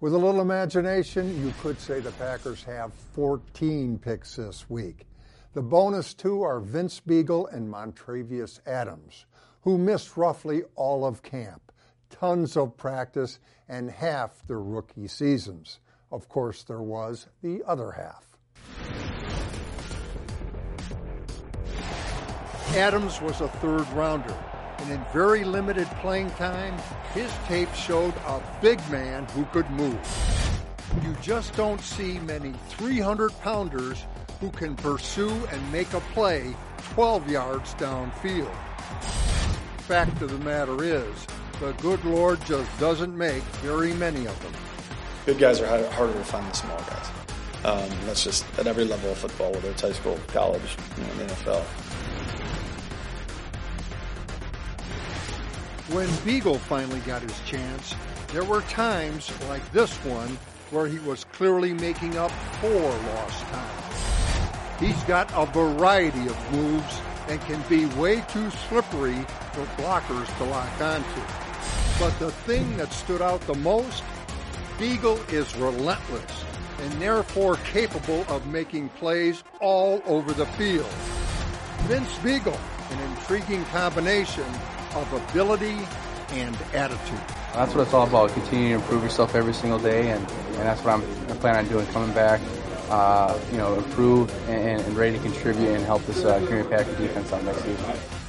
With a little imagination, you could say the Packers have 14 picks this week. The bonus two are Vince Biegel and Montravius Adams, who missed roughly all of camp, tons of practice, and half their rookie seasons. Of course, there was the other half. Adams was a third-rounder, and in very limited playing time, his tape showed a big man who could move. You just don't see many 300-pounders who can pursue and make a play 12 yards downfield. Fact of the matter is, the good Lord just doesn't make very many of them. Big guys are harder to find than small guys. That's just at every level of football, whether it's high school, college, the NFL. When Biegel finally got his chance, there were times like this one where he was clearly making up for lost time. He's got a variety of moves and can be way too slippery for blockers to lock onto. But the thing that stood out the most, Biegel is relentless and therefore capable of making plays all over the field. Vince Biegel, an intriguing combination of ability and attitude. That's what it's all about, continuing to improve yourself every single day, and that's what I'm planning on doing, coming back, improved and ready to contribute and help this Green Bay Packers defense out next season.